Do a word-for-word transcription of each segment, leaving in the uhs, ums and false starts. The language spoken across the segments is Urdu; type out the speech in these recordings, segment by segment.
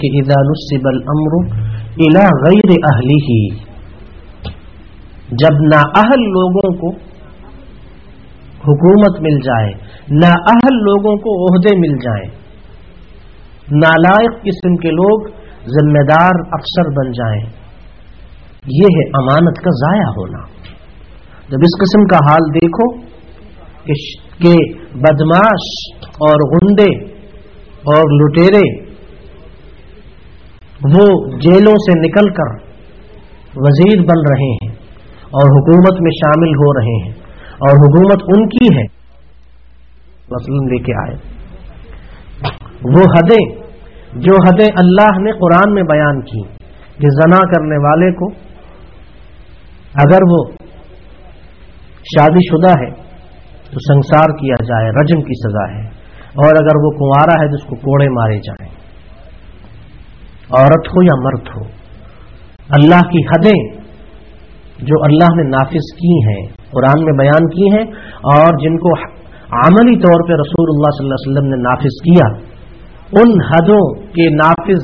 کہ اذا نسب الامر الى غیر اہلہ، جب نااہل لوگوں کو حکومت مل جائے، نااہل لوگوں کو عہدے مل جائیں، نالائق قسم کے لوگ ذمہ دار افسر بن جائیں، یہ ہے امانت کا ضائع ہونا۔ جب اس قسم کا حال دیکھو کہ بدماش اور غنڈے اور لٹیرے وہ جیلوں سے نکل کر وزیر بن رہے ہیں اور حکومت میں شامل ہو رہے ہیں اور حکومت ان کی ہے، مثلاً لے کے آئے وہ حدیں جو حدیں اللہ نے قرآن میں بیان کی کہ زنا کرنے والے کو اگر وہ شادی شدہ ہے تو سنسار کیا جائے، رجم کی سزا ہے، اور اگر وہ کنوارا ہے تو اس کو کوڑے مارے جائیں، عورت ہو یا مرد ہو۔ اللہ کی حدیں جو اللہ نے نافذ کی ہیں، قرآن میں بیان کی ہیں، اور جن کو عملی طور پہ رسول اللہ صلی اللہ علیہ وسلم نے نافذ کیا، ان حدوں کے نافذ،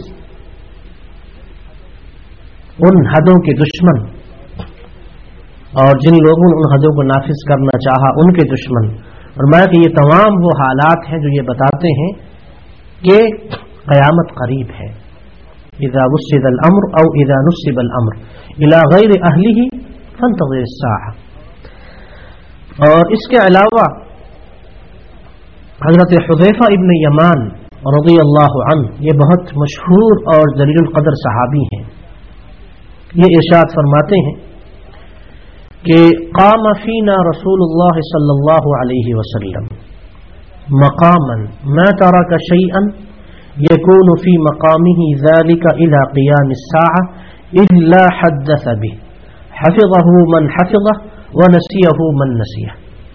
ان حدوں کے دشمن، اور جن لوگوں نے ان حدوں کو نافذ کرنا چاہا ان کے دشمن، اور میں کہ یہ تمام وہ حالات ہیں جو یہ بتاتے ہیں کہ قیامت قریب ہے۔ اذا وسد الامر او اذا نسب الامر الى غیر اہلہ فانتظر الساعہ۔ اور اس کے علاوہ حضرت حذیفہ ابن یمان رضی اللہ عنہ، یہ بہت مشہور اور جلیل القدر صحابی ہیں، یہ ارشاد فرماتے ہیں کہ قام فینا رسول اللہ صلی اللہ علیہ وسلم مقاما ما ترک شیئا یکون فی مقامہ ذلک الى قیام الساعة الا حدث به حفظه من حفظه ونسیه من نسیه۔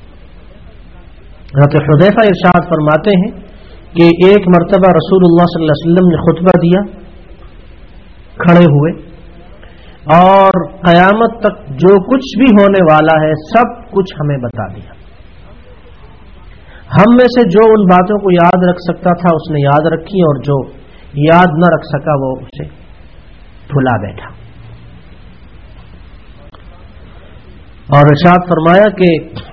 حضرت حذیفہ ارشاد فرماتے ہیں کہ ایک مرتبہ رسول اللہ صلی اللہ علیہ وسلم نے خطبہ دیا کھڑے ہوئے، اور قیامت تک جو کچھ بھی ہونے والا ہے سب کچھ ہمیں بتا دیا۔ ہم میں سے جو ان باتوں کو یاد رکھ سکتا تھا اس نے یاد رکھی، اور جو یاد نہ رکھ سکا وہ اسے بھلا بیٹھا۔ اور ارشاد فرمایا کہ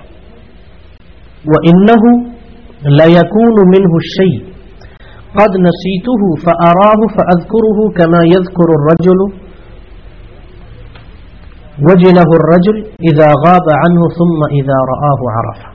وَإِنَّهُ لَيَكُونُ مِنْهُ الشَّيْءُ قَدْ نَسِيتُهُ فَأَرَاهُ فَأَذْكُرُهُ كَمَا يَذْكُرُ الرَّجُلُ وَجِلَهُ الرَّجُلُ إِذَا غَابَ عَنْهُ ثُمَّ إِذَا رَآهُ عَرَفَهُ۔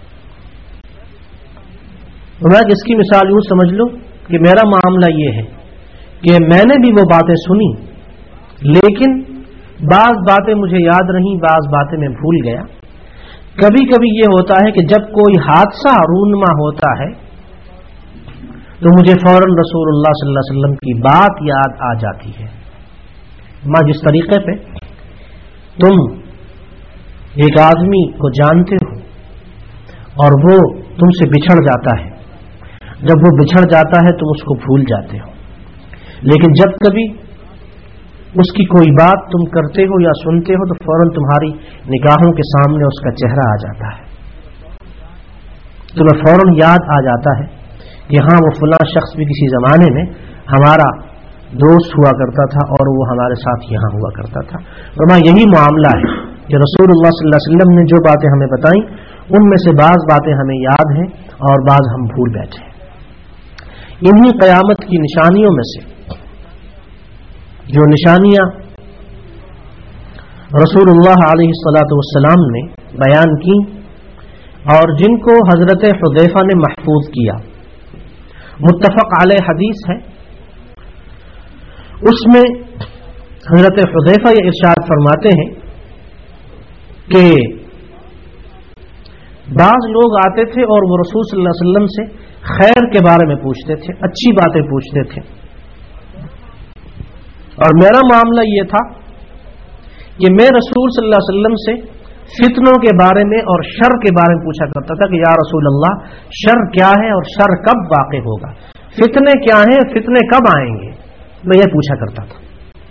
میں اس کی مثال یوں سمجھ لو کہ میرا معاملہ یہ ہے کہ میں نے بھی وہ باتیں سنی، لیکن بعض باتیں مجھے یاد رہیں، بعض باتیں میں بھول گیا۔ کبھی کبھی یہ ہوتا ہے کہ جب کوئی حادثہ رونما ہوتا ہے تو مجھے فوراً رسول اللہ صلی اللہ علیہ وسلم کی بات یاد آ جاتی ہے۔ ماں جس طریقے پہ تم ایک آدمی کو جانتے ہو اور وہ تم سے بچھڑ جاتا ہے، جب وہ بچھڑ جاتا ہے تم اس کو بھول جاتے ہو، لیکن جب کبھی اس کی کوئی بات تم کرتے ہو یا سنتے ہو تو فوراً تمہاری نگاہوں کے سامنے اس کا چہرہ آ جاتا ہے، تمہیں فوراً یاد آ جاتا ہے کہ ہاں وہ فلاں شخص بھی کسی زمانے میں ہمارا دوست ہوا کرتا تھا اور وہ ہمارے ساتھ یہاں ہوا کرتا تھا۔ اور میں یہی معاملہ ہے کہ رسول اللہ صلی اللہ علیہ وسلم نے جو باتیں ہمیں بتائیں ان میں سے بعض باتیں ہمیں یاد ہیں اور بعض ہم بھول بیٹھے ہیں۔ انہی قیامت کی نشانیوں میں سے جو نشانیاں رسول اللہ علیہ الصلاۃ والسلام نے بیان کی اور جن کو حضرت حذیفہ نے محفوظ کیا، متفق علیہ حدیث ہے، اس میں حضرت حذیفہ یہ ارشاد فرماتے ہیں کہ بعض لوگ آتے تھے اور وہ رسول صلی اللہ علیہ وسلم سے خیر کے بارے میں پوچھتے تھے، اچھی باتیں پوچھتے تھے، اور میرا معاملہ یہ تھا کہ میں رسول صلی اللہ علیہ وسلم سے فتنوں کے بارے میں اور شر کے بارے میں پوچھا کرتا تھا کہ یا رسول اللہ شر کیا ہے اور شر کب واقع ہوگا، فتنے کیا ہیں، فتنے کب آئیں گے، میں یہ پوچھا کرتا تھا۔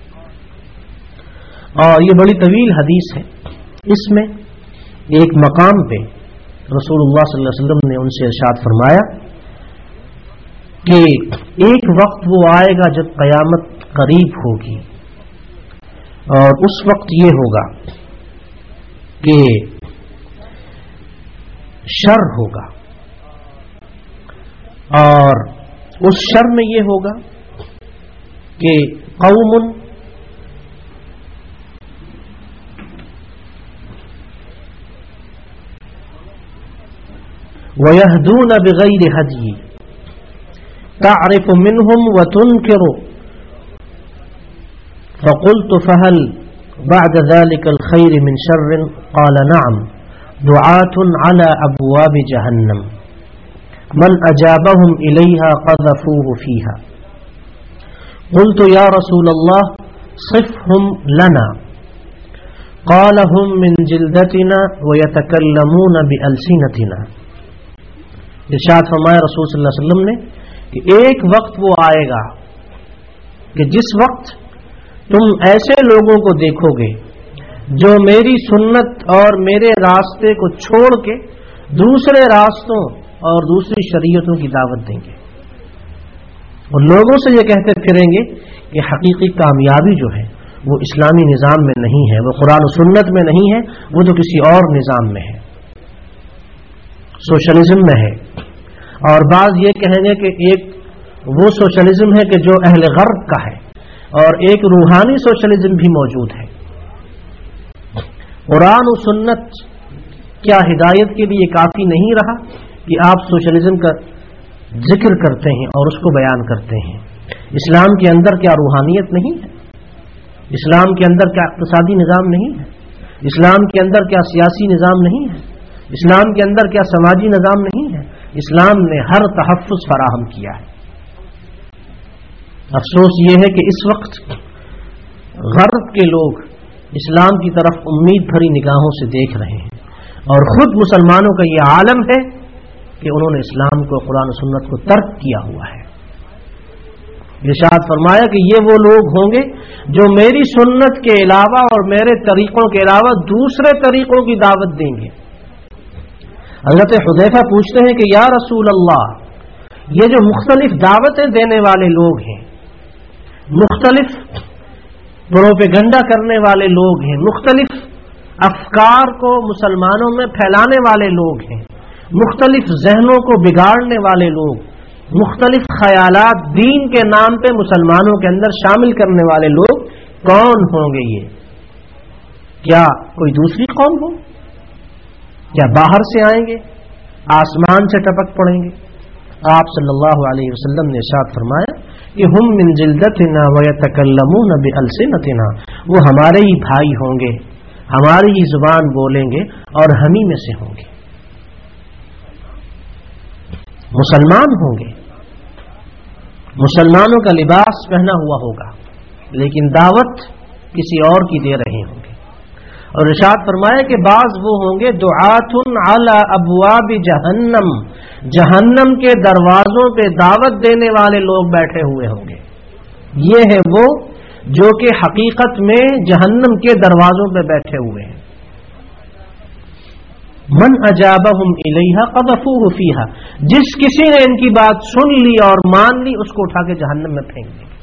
اور یہ بڑی طویل حدیث ہے، اس میں ایک مقام پہ رسول اللہ صلی اللہ علیہ وسلم نے ان سے ارشاد فرمایا کہ ایک وقت وہ آئے گا جب قیامت قریب ہوگی، اور اس وقت یہ ہوگا کہ شر ہوگا، اور اس شر میں یہ ہوگا کہ قوم وَيَهْدُونَ بِغَيْرِ هَدْيٍ تَعْرِفُ مِنْهُمْ وَتُنْكِرُ فَقُلْتُ فَهَلْ بَعْدَ ذَلِكَ الْخَيْرِ مِنْ شَرٍّ قَالَ نَعَمْ دُعَاةٌ عَلَى أَبْوَابِ جَهَنَّمَ مَنْ أَجَابَهُمْ إِلَيْهَا قَذَفُوهُ فِيهَا قُلْتُ يَا رَسُولَ اللَّهِ صِفْهُمْ لَنَا قَالَ هُمْ مِنْ جِلْدَتِنَا وَيَتَكَلَّمُونَ بِأَلْسِنَتِنَا۔ ارشاد فرمایا رسول صلی اللہ علیہ وسلم نے کہ ایک وقت وہ آئے گا کہ جس وقت تم ایسے لوگوں کو دیکھو گے جو میری سنت اور میرے راستے کو چھوڑ کے دوسرے راستوں اور دوسری شریعتوں کی دعوت دیں گے، اور لوگوں سے یہ کہتے پھریں گے کہ حقیقی کامیابی جو ہے وہ اسلامی نظام میں نہیں ہے، وہ قرآن و سنت میں نہیں ہے، وہ تو کسی اور نظام میں ہے، سوشلزم میں ہے۔ اور بعض یہ کہیں گے کہ ایک وہ سوشلزم ہے کہ جو اہل غرب کا ہے، اور ایک روحانی سوشلزم بھی موجود ہے۔ قرآن و سنت کیا ہدایت کے لیے کافی نہیں رہا کہ آپ سوشلزم کا ذکر کرتے ہیں اور اس کو بیان کرتے ہیں؟ اسلام کے اندر کیا روحانیت نہیں ہے؟ اسلام کے اندر کیا اقتصادی نظام نہیں ہے؟ اسلام کے اندر کیا سیاسی نظام نہیں ہے؟ اسلام کے اندر کیا سماجی نظام نہیں ہے؟ اسلام نے ہر تحفظ فراہم کیا ہے۔ افسوس یہ ہے کہ اس وقت غرب کے لوگ اسلام کی طرف امید بھری نگاہوں سے دیکھ رہے ہیں، اور خود مسلمانوں کا یہ عالم ہے کہ انہوں نے اسلام کو، قرآن و سنت کو ترک کیا ہوا ہے۔ ارشاد فرمایا کہ یہ وہ لوگ ہوں گے جو میری سنت کے علاوہ اور میرے طریقوں کے علاوہ دوسرے طریقوں کی دعوت دیں گے۔ حضرت حذیفہ پوچھتے ہیں کہ یا رسول اللہ، یہ جو مختلف دعوتیں دینے والے لوگ ہیں، مختلف پروپیگنڈا کرنے والے لوگ ہیں، مختلف افکار کو مسلمانوں میں پھیلانے والے لوگ ہیں، مختلف ذہنوں کو بگاڑنے والے لوگ، مختلف خیالات دین کے نام پہ مسلمانوں کے اندر شامل کرنے والے لوگ کون ہوں گے؟ یہ کیا کوئی دوسری قوم ہو؟ کیا باہر سے آئیں گے؟ آسمان سے ٹپک پڑیں گے؟ آپ صلی اللہ علیہ وسلم نے ارشاد فرمایا کہ ہم من جلدتنا ویتکلمون بألسنتنا، وہ ہمارے ہی بھائی ہوں گے، ہماری ہی زبان بولیں گے، اور ہم ہی میں سے ہوں گے، مسلمان ہوں گے، مسلمانوں کا لباس پہنا ہوا ہوگا، لیکن دعوت کسی اور کی دے رہے ہوں گے۔ اور ارشاد فرمایا کہ بعض وہ ہوں گے دعات علی ابواب جہنم، جہنم کے دروازوں پہ دعوت دینے والے لوگ بیٹھے ہوئے ہوں گے۔ یہ ہے وہ جو کہ حقیقت میں جہنم کے دروازوں پہ بیٹھے ہوئے ہیں۔ من اجابہم الیہا قذفوہ فیہا، جس کسی نے ان کی بات سن لی اور مان لی، اس کو اٹھا کے جہنم میں پھینک دیں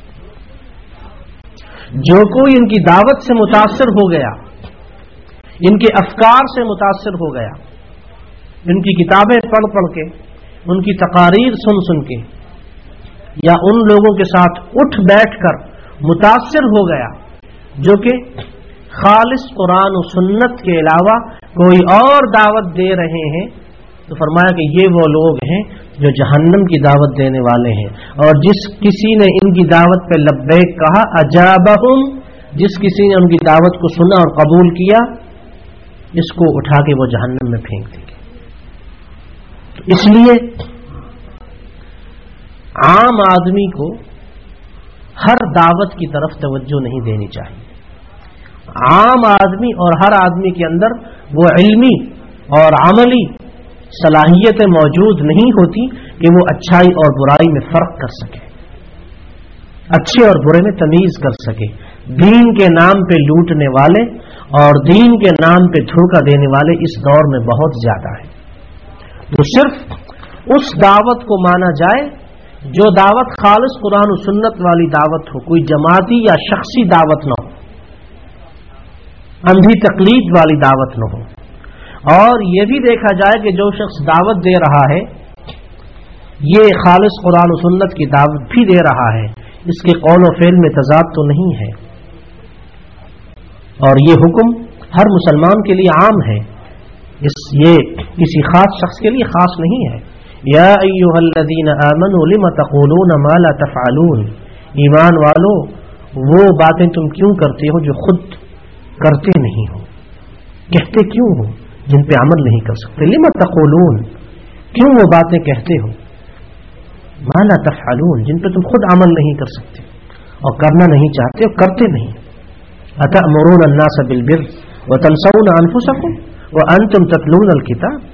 گے۔ جو کوئی ان کی دعوت سے متاثر ہو گیا، ان کے افکار سے متاثر ہو گیا، ان کی کتابیں پڑھ پڑھ کے، ان کی تقاریر سن سن کے، یا ان لوگوں کے ساتھ اٹھ بیٹھ کر متاثر ہو گیا جو کہ خالص قرآن و سنت کے علاوہ کوئی اور دعوت دے رہے ہیں، تو فرمایا کہ یہ وہ لوگ ہیں جو جہنم کی دعوت دینے والے ہیں۔ اور جس کسی نے ان کی دعوت پہ لبیک کہا، اجابہم، جس کسی نے ان کی دعوت کو سنا اور قبول کیا، اس کو اٹھا کے وہ جہنم میں پھینک دیں گے۔ اس لیے عام آدمی کو ہر دعوت کی طرف توجہ نہیں دینی چاہیے۔ عام آدمی اور ہر آدمی کے اندر وہ علمی اور عملی صلاحیتیں موجود نہیں ہوتی کہ وہ اچھائی اور برائی میں فرق کر سکے، اچھے اور برے میں تمیز کر سکے۔ دین کے نام پہ لوٹنے والے اور دین کے نام پہ دھوکہ دینے والے اس دور میں بہت زیادہ ہیں۔ تو صرف اس دعوت کو مانا جائے جو دعوت خالص قرآن و سنت والی دعوت ہو، کوئی جماعتی یا شخصی دعوت نہ ہو، اندھی تقلید والی دعوت نہ ہو، اور یہ بھی دیکھا جائے کہ جو شخص دعوت دے رہا ہے یہ خالص قرآن و سنت کی دعوت بھی دے رہا ہے، اس کے قول و فعل میں تضاد تو نہیں ہے، اور یہ حکم ہر مسلمان کے لیے عام ہے، اس یہ کسی خاص شخص کے لیے خاص نہیں ہے۔ یا ایھا الذین آمنوا لم تقولون ما لا تفعلون، ایمان والو وہ باتیں تم کیوں کرتے ہو جو خود کرتے نہیں ہو، کہتے کیوں ہو جن پہ عمل نہیں کر سکتے، لم تقولون کیوں وہ باتیں کہتے ہو، ما لا تفعلون جن پہ تم خود عمل نہیں کر سکتے اور کرنا نہیں چاہتے اور کرتے نہیں، اتأمرون الناس بالبر وتنسون انفسکم وانتم تتلون الکتاب،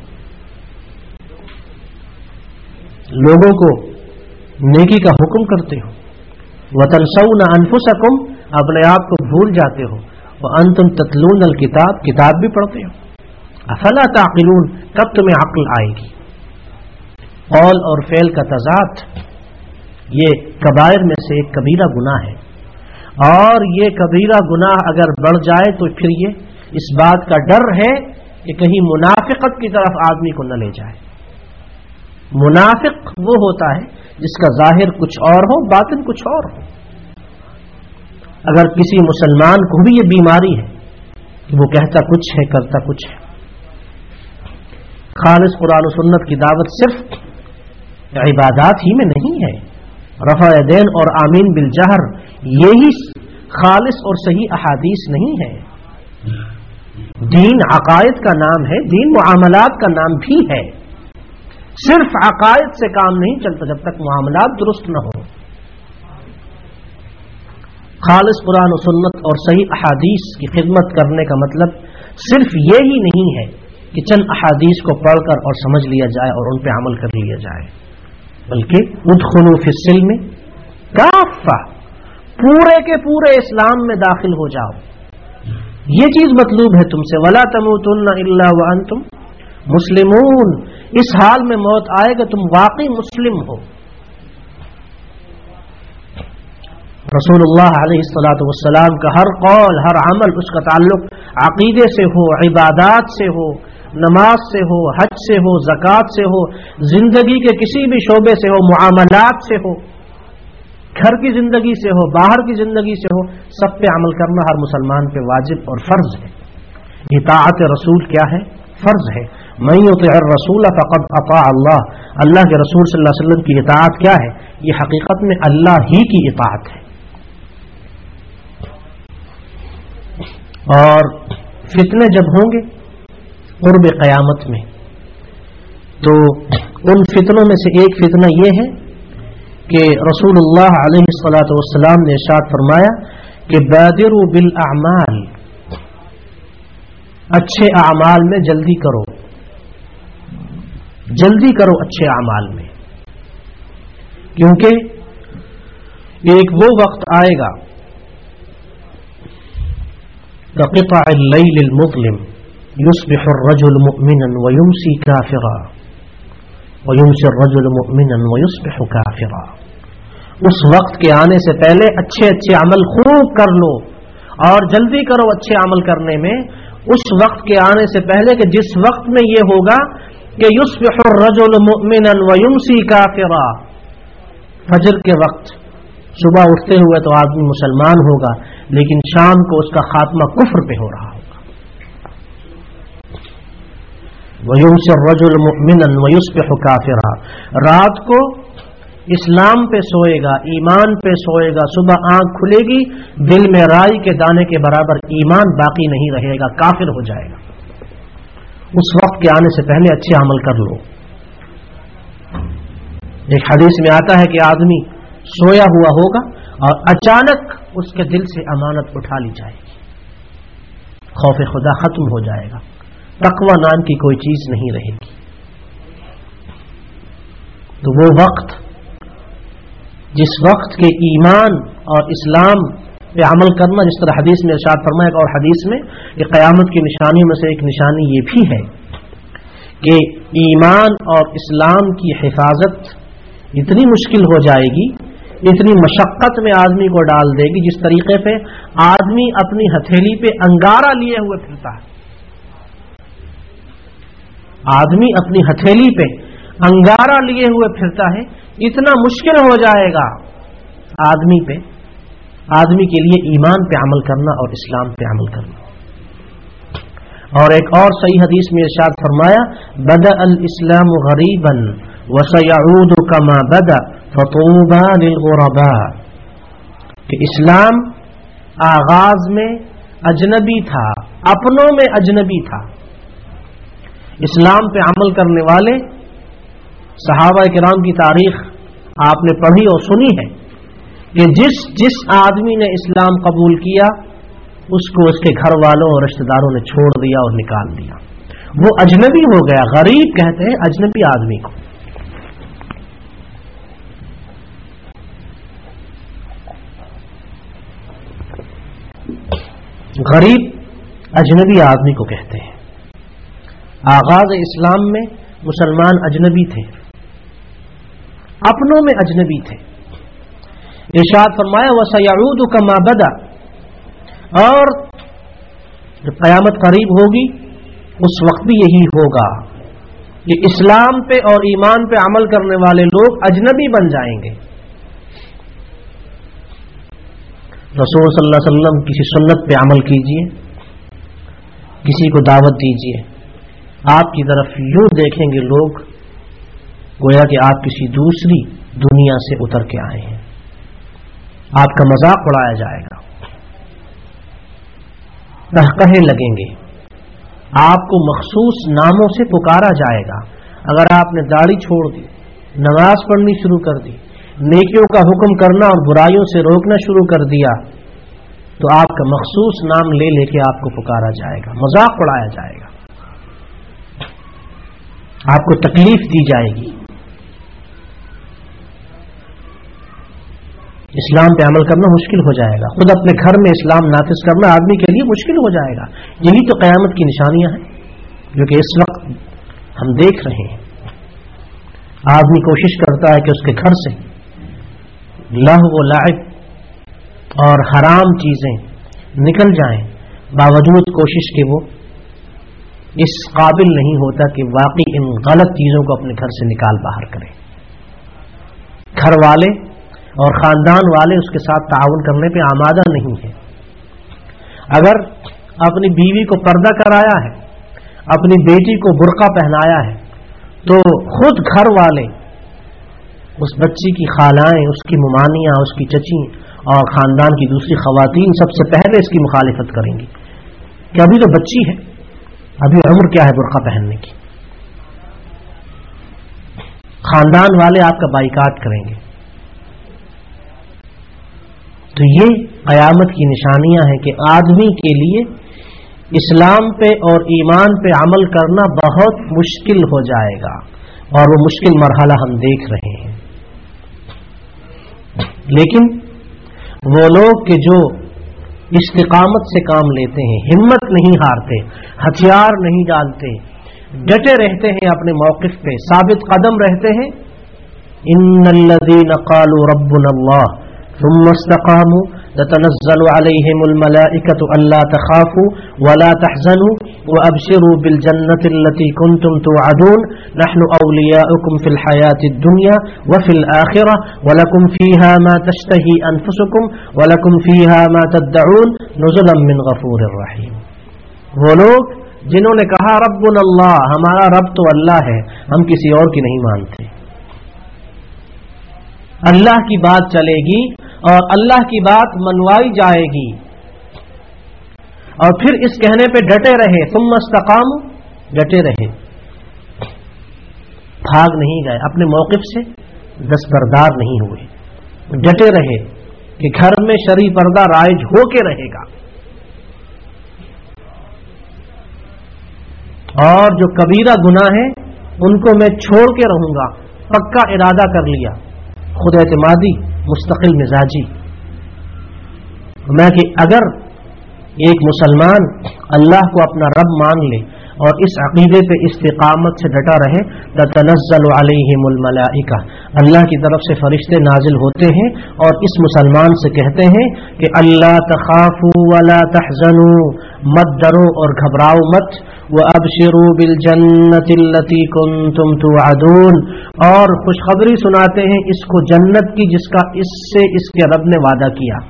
لوگوں کو نیکی کا حکم کرتے ہو، وتنسون انفسکم اپنے آپ کو بھول جاتے ہو، وانتم تتلون الکتاب کتاب بھی پڑھتے ہو، افلا تعقلون کب تمہیں عقل آئے گی۔ قول اور فعل کا تضاد یہ کبائر میں سے ایک کبیرہ گناہ ہے، اور یہ کبیرہ گناہ اگر بڑھ جائے تو پھر یہ اس بات کا ڈر ہے کہ کہیں منافقت کی طرف آدمی کو نہ لے جائے۔ منافق وہ ہوتا ہے جس کا ظاہر کچھ اور ہو باطن کچھ اور ہو۔ اگر کسی مسلمان کو بھی یہ بیماری ہے کہ وہ کہتا کچھ ہے کرتا کچھ ہے، خالص قرآن و سنت کی دعوت صرف عبادات ہی میں نہیں ہے، رفع یدین اور آمین بالجہر یہی خالص اور صحیح احادیث نہیں ہے۔ دین عقائد کا نام ہے، دین معاملات کا نام بھی ہے، صرف عقائد سے کام نہیں چلتا جب تک معاملات درست نہ ہو۔ خالص قرآن و سنت اور صحیح احادیث کی خدمت کرنے کا مطلب صرف یہی نہیں ہے کہ چند احادیث کو پڑھ کر اور سمجھ لیا جائے اور ان پہ عمل کر لیا جائے، بلکہ ادخلوا فی السلم کافہ، پورے کے پورے اسلام میں داخل ہو جاؤ، یہ چیز مطلوب ہے تم سے۔ ولا تموتن الا وانتم مسلمون، اس حال میں موت آئے گا تم واقعی مسلم ہو۔ رسول اللہ علیہ الصلوۃ والسلام کا ہر قول ہر عمل اس کا تعلق عقیدے سے ہو، عبادات سے ہو، نماز سے ہو، حج سے ہو، زکوٰۃ سے ہو، زندگی کے کسی بھی شعبے سے ہو، معاملات سے ہو، گھر کی زندگی سے ہو، باہر کی زندگی سے ہو، سب پہ عمل کرنا ہر مسلمان پہ واجب اور فرض ہے۔ اطاعت رسول کیا ہے؟ فرض ہے۔ من یطع الرسول فقد اطاع اللہ، اللہ کے رسول صلی اللہ علیہ وسلم کی اطاعت کیا ہے؟ یہ حقیقت میں اللہ ہی کی اطاعت ہے۔ اور فتنے جب ہوں گے قرب قیامت میں، تو ان فتنوں میں سے ایک فتنہ یہ ہے کہ رسول اللہ علیہ الصلوۃ والسلام نے ارشاد فرمایا کہ بادروا بالاعمال، اچھے اعمال میں جلدی کرو، جلدی کرو اچھے اعمال میں، کیونکہ ایک وہ وقت آئے گا كقطع الليل المظلم يصبح الرجل مؤمنا ويمسي كافرا ويمسي الرجل مؤمنا ويصبح كافرا۔ اس وقت کے آنے سے پہلے اچھے اچھے عمل خوب کر لو اور جلدی کرو اچھے عمل کرنے میں، اس وقت کے آنے سے پہلے کہ جس وقت میں یہ ہوگا کہ يصبح الرجل مؤمنا ويمسي كافرا، فجر کے وقت صبح اٹھتے ہوئے تو آدمی مسلمان ہوگا لیکن شام کو اس کا خاتمہ کفر پہ ہو رہا ہوگا۔ وَيُمْسِي الرَّجُلُ مُؤْمِنًا وَيُصْبِحُ كَافِرًا، رات کو اسلام پہ سوئے گا، ایمان پہ سوئے گا، صبح آنکھ کھلے گی، دل میں رائی کے دانے کے برابر ایمان باقی نہیں رہے گا، کافر ہو جائے گا۔ اس وقت کے آنے سے پہلے اچھے عمل کر لو۔ ایک حدیث میں آتا ہے کہ آدمی سویا ہوا ہوگا اور اچانک اس کے دل سے امانت اٹھا لی جائے گی، خوف خدا ختم ہو جائے گا، تقوی نام کی کوئی چیز نہیں رہے گی۔ تو وہ وقت جس وقت کے ایمان اور اسلام پہ عمل کرنا، جس طرح حدیث میں ارشاد فرمایا اور حدیث میں کہ قیامت کی نشانیوں میں سے ایک نشانی یہ بھی ہے کہ ایمان اور اسلام کی حفاظت اتنی مشکل ہو جائے گی، اتنی مشقت میں آدمی کو ڈال دے گی، جس طریقے پہ آدمی اپنی ہتھیلی پہ انگارہ لیے ہوئے پھرتا ہے، آدمی اپنی ہتھیلی پہ انگارہ لیے ہوئے پھرتا ہے، اتنا مشکل ہو جائے گا آدمی پہ، آدمی کے لیے ایمان پہ عمل کرنا اور اسلام پہ عمل کرنا۔ اور ایک اور صحیح حدیث میں ارشاد فرمایا، بدأ الاسلام غریبا وسيعود كما بدأ فطوبى للغرباء، کہ اسلام آغاز میں اجنبی تھا، اپنوں میں اجنبی تھا۔ اسلام پہ عمل کرنے والے صحابہ کرام کی تاریخ آپ نے پڑھی اور سنی ہے کہ جس جس آدمی نے اسلام قبول کیا اس کو اس کے گھر والوں اور رشتہ داروں نے چھوڑ دیا اور نکال دیا، وہ اجنبی ہو گیا۔ غریب کہتے ہیں اجنبی آدمی کو۔ غریب اجنبی آدمی کو کہتے ہیں۔ آغاز اسلام میں مسلمان اجنبی تھے، اپنوں میں اجنبی تھے۔ ارشاد فرمایا وَسَيَعُودُ كَمَا بَدَأَ، اور جب قیامت قریب ہوگی اس وقت بھی یہی ہوگا کہ اسلام پہ اور ایمان پہ عمل کرنے والے لوگ اجنبی بن جائیں گے۔ رسول صلی اللہ علیہ وسلم کسی سنت پہ عمل کیجئے، کسی کو دعوت دیجئے، آپ کی طرف یوں دیکھیں گے لوگ گویا کہ آپ کسی دوسری دنیا سے اتر کے آئے ہیں، آپ کا مذاق اڑایا جائے گا، کہنے لگیں گے، آپ کو مخصوص ناموں سے پکارا جائے گا۔ اگر آپ نے داڑھی چھوڑ دی، نماز پڑھنی شروع کر دی، نیکیوں کا حکم کرنا اور برائیوں سے روکنا شروع کر دیا، تو آپ کا مخصوص نام لے لے کے آپ کو پکارا جائے گا، مذاق اڑایا جائے گا، آپ کو تکلیف دی جائے گی۔ اسلام پہ عمل کرنا مشکل ہو جائے گا، خود اپنے گھر میں اسلام نافذ کرنا آدمی کے لیے مشکل ہو جائے گا۔ یہی تو قیامت کی نشانیاں ہیں جو کہ اس وقت ہم دیکھ رہے ہیں۔ آدمی کوشش کرتا ہے کہ اس کے گھر سے لہو و لعب اور حرام چیزیں نکل جائیں، باوجود کوشش کہ وہ اس قابل نہیں ہوتا کہ واقعی ان غلط چیزوں کو اپنے گھر سے نکال باہر کرے۔ گھر والے اور خاندان والے اس کے ساتھ تعاون کرنے پہ آمادہ نہیں ہیں۔ اگر اپنی بیوی کو پردہ کرایا ہے، اپنی بیٹی کو برقع پہنایا ہے، تو خود گھر والے، اس بچی کی خالائیں، اس کی ممانیاں، اس کی چچی اور خاندان کی دوسری خواتین سب سے پہلے اس کی مخالفت کریں گی کہ ابھی تو بچی ہے، ابھی عمر کیا ہے برقع پہننے کی۔ خاندان والے آپ کا بائیکاٹ کریں گے۔ تو یہ قیامت کی نشانیاں ہیں کہ آدمی کے لیے اسلام پہ اور ایمان پہ عمل کرنا بہت مشکل ہو جائے گا، اور وہ مشکل مرحلہ ہم دیکھ رہے ہیں۔ لیکن وہ لوگ کہ جو استقامت سے کام لیتے ہیں، ہمت نہیں ہارتے، ہتھیار نہیں ڈالتے، ڈٹے رہتے ہیں، اپنے موقف پہ ثابت قدم رہتے ہیں، ان الذین قالوا ربنا اللہ ثم استقاموا تتنزل عليهم الملائكة ألا تخافوا ولا تحزنوا وأبشروا بالجنة التي كنتم توعدون نحن أولياؤكم في الحياة الدنيا وفي الآخرة ولكم فيها ما تشتهي أنفسكم ولكم فيها ما تدعون نزلا من غفور رحيم۔ وہ لوگ جنہوں نے کہا ربنا اللہ، ہمارا رب تو اللہ ہے، ہم کسی اور کی نہیں مانتے، اللہ کی بات چلے گی اور اللہ کی بات منوائی جائے گی، اور پھر اس کہنے پہ ڈٹے رہے، ثم استقاموا، ڈٹے رہے، بھاگ نہیں گئے، اپنے موقف سے دستبردار نہیں ہوئے، ڈٹے رہے کہ گھر میں شرعی پردہ رائج ہو کے رہے گا، اور جو کبیرہ گناہ ہیں ان کو میں چھوڑ کے رہوں گا، پکا ارادہ کر لیا، خود اعتمادی، مستقل مزاجی۔ میں کہ اگر ایک مسلمان اللہ کو اپنا رب مان لے اور اس عقیدے پہ استقامت سے ڈٹا رہے، تتنزل علیہم الملائکہ، اللہ کی طرف سے فرشتے نازل ہوتے ہیں اور اس مسلمان سے کہتے ہیں کہ اللہ تخافوا ولا تحزنوا، مت ڈرو اور گھبراؤ مت، وابشروا بالجنۃ التی کنتم توعدون، اور خوشخبری سناتے ہیں اس کو جنت کی جس کا اس سے اس کے رب نے وعدہ کیا،